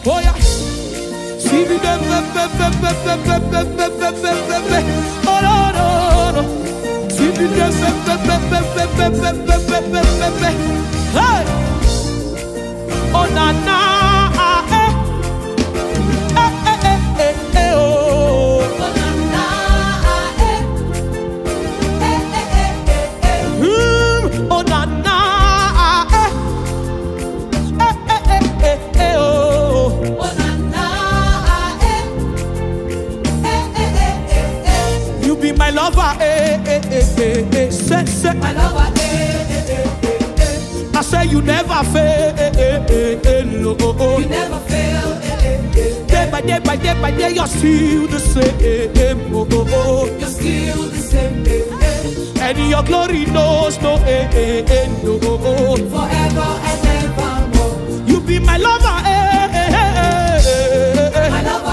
Oh yeah. See me them. Oh no no no. See me them. Hey. Oh na na. My lover, say, my lover, I say you never fail, no. You never fail, Day by day, you're still the same, You're still the same, and your glory knows no end, no. Forever and evermore. You be my lover, my lover,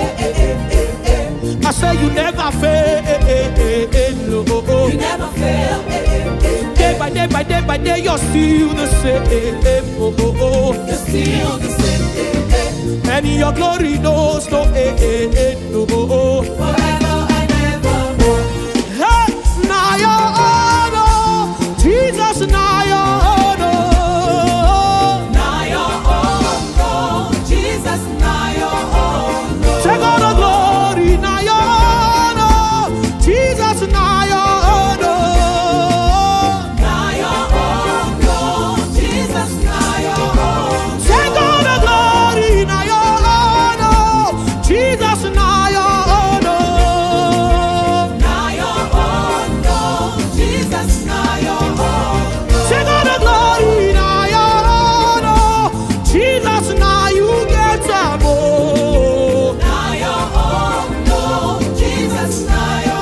I say you never fail, no. You never fail, Day by day, you're still the same, You're still the same, and your glory knows no end, no. Forever and evermore. Hey, now your honor, Jesus, now your honor. Now your honor, Jesus, now your honor. Take all the glory, now your Jesus, now your honor. Now your honor. Jesus, now your honor. Take all the glory, now your honor. Jesus, now your honor. Now your honor. Jesus, now your honor. Take all the glory, now your honor. Jesus, now you get some more. Now your honor. Jesus, now your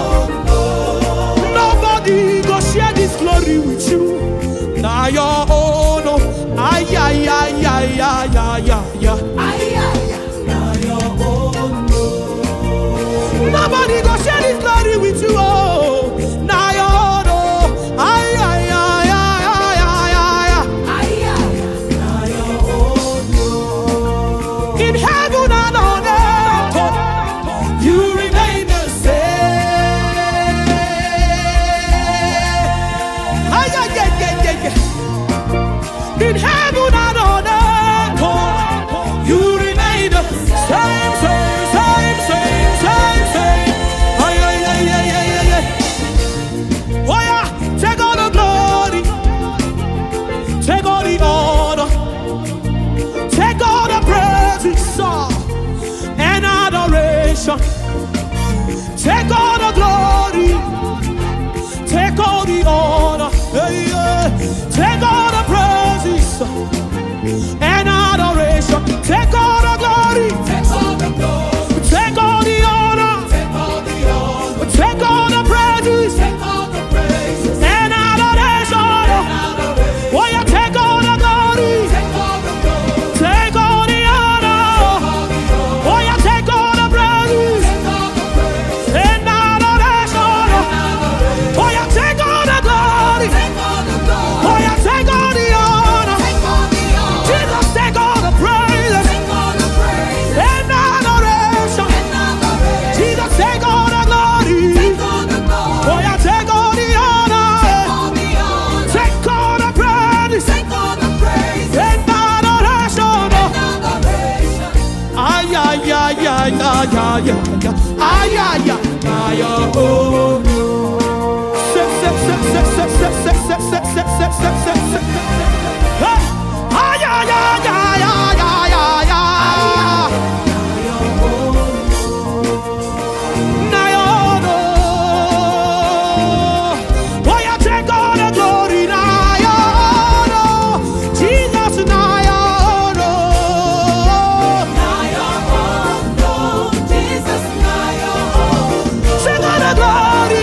glory with you. Now your honor. Ay, ay, ay, ay, ay, ay, ay, ay. Now your honor. Nobody go share this glory with you. Oh, now your honor. Ay, ay, ay, ay, ay, ay, ay. Now your honor. In heaven and on earth, you remain the same. In heaven and on earth, you remain the same. Ay, ay, ay, ay, ay, ay. Oh yeah, take all the glory, take all the honor, take all the praises and adoration. Take all the glory, take all the honor, take all the praises and adoration. Take all the glory, take all the glory, take all the honor, take all the praises, and adoration. Oh yeah, take all the glory, take all the honor. Oh yeah, take all the praises and adoration. Oh yeah, take all the glory. Oh yeah, take all the honor. Jesus, take all the praise and adoration. Jesus, take all the glory. Oh yeah, take all the honor. Take all the praise and adoration. Ay, ay, ay, ay, ay, ay, ay, ay, ay, oh. Glory.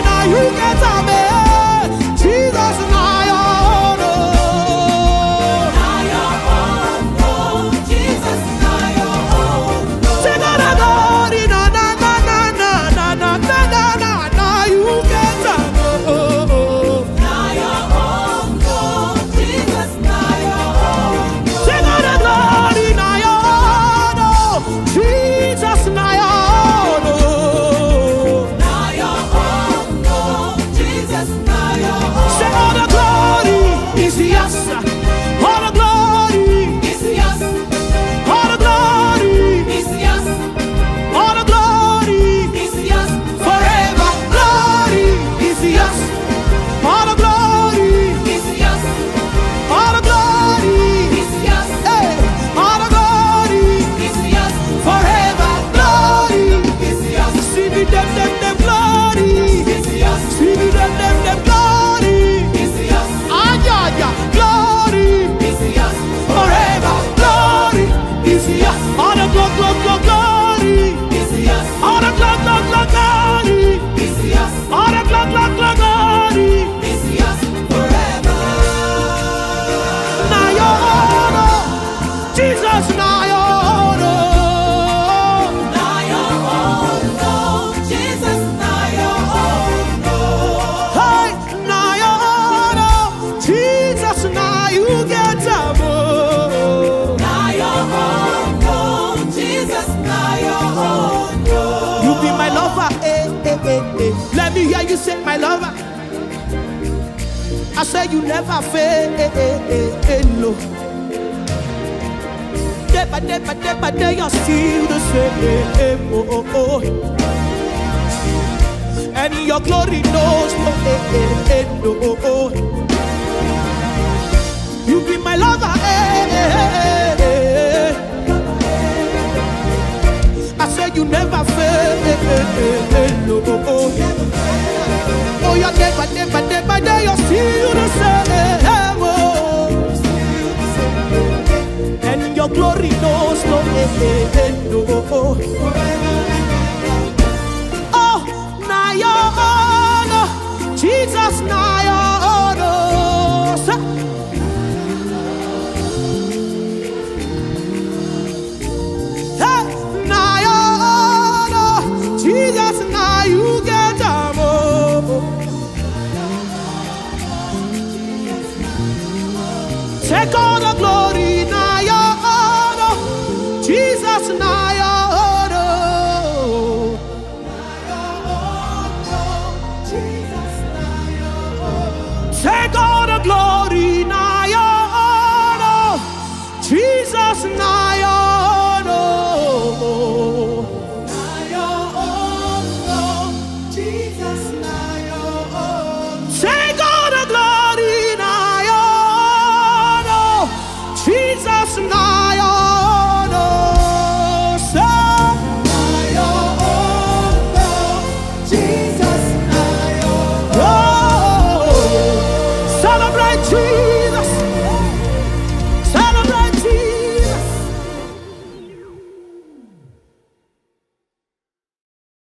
you say my lover. I say you never fail. Day by day, you're still the same. And your glory knows no end. You be my lover. I say you never fail. Oh, you're day by day, you're still the same. And your glory knows no end. Oh, now your honor, Jesus, now your honor. Hey, now your honor, Jesus, now you get them. Take all the glory.